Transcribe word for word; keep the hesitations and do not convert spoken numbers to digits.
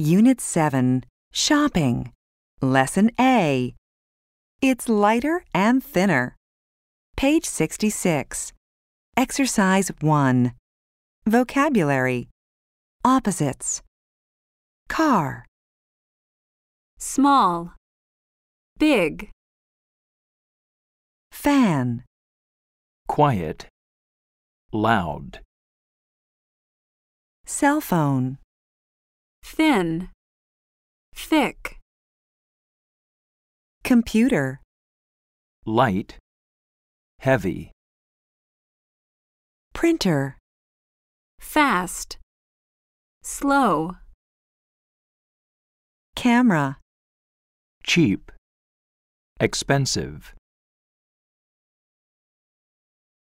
Unit seven, Shopping. Lesson A. It's lighter and thinner. Page sixty-six. Exercise one. Vocabulary. Opposites. Car. Small, big, Fan. Quiet. Loud. Cell phone. thin, thick, Computer. Light. Heavy. Printer. fast, slow, Camera. Cheap. Expensive.